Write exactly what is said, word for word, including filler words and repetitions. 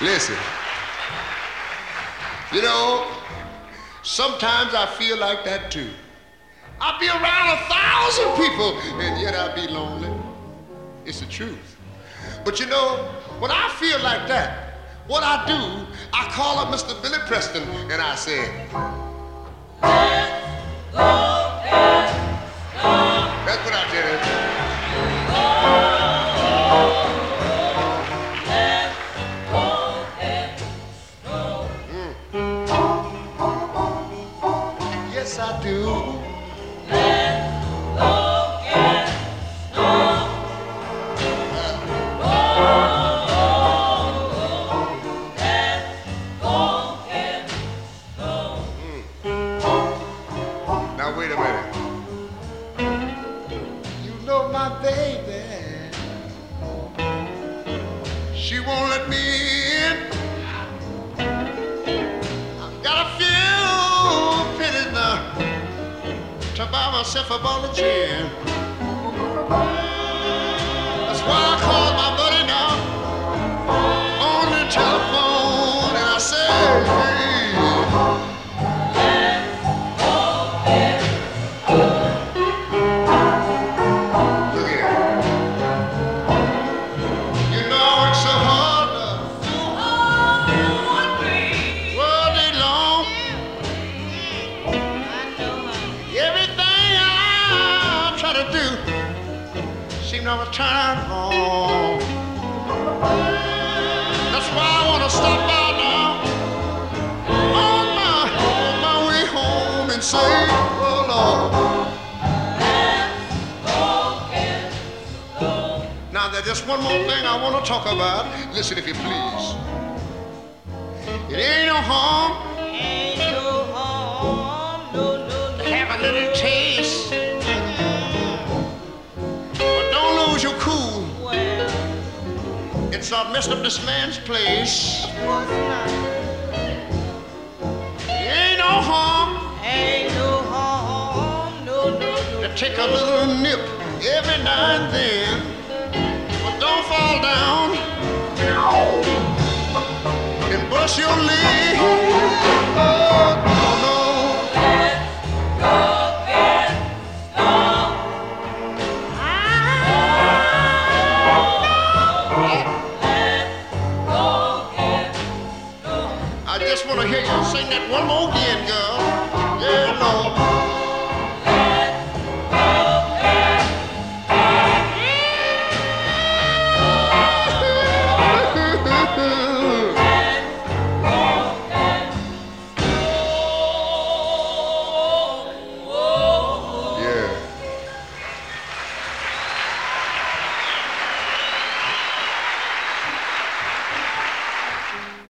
Listen, you know, sometimes I feel like that too. I'll be around a thousand people and yet I'll be lonely. It's the truth. But you know, when I feel like that, what I do, I call up Mister Billy Preston and I say, let's go and stop. That's what I tell you. Yes, I do. Let's go get snow. Oh, let's go get snow. Mm. Now wait a minute. You know my baby, she won't let me in. I've got a few pennies now to buy myself a bottle of gin. That's why I call my buddy now on the telephone and I say, hey, let's go get look here. You know I work so hard, so hard, all day long. Everything I try to do seems never turn out wrong. That's why I want to stop by now on my, on my way home and say, oh Lord. Now there's just one more thing I want to talk about. Listen if you please. It ain't no harm. Ain't no harm. No, no, no. Have a little taste. But don't lose your cool. It's not messed up this man's place. It ain't no harm. Ain't no harm. No, no, no. To take a little nip every now and then. But don't fall down and bust your leg. Oh, no, no. Let's go get snow. Let's go get snow. I just want to hear you sing that one more time.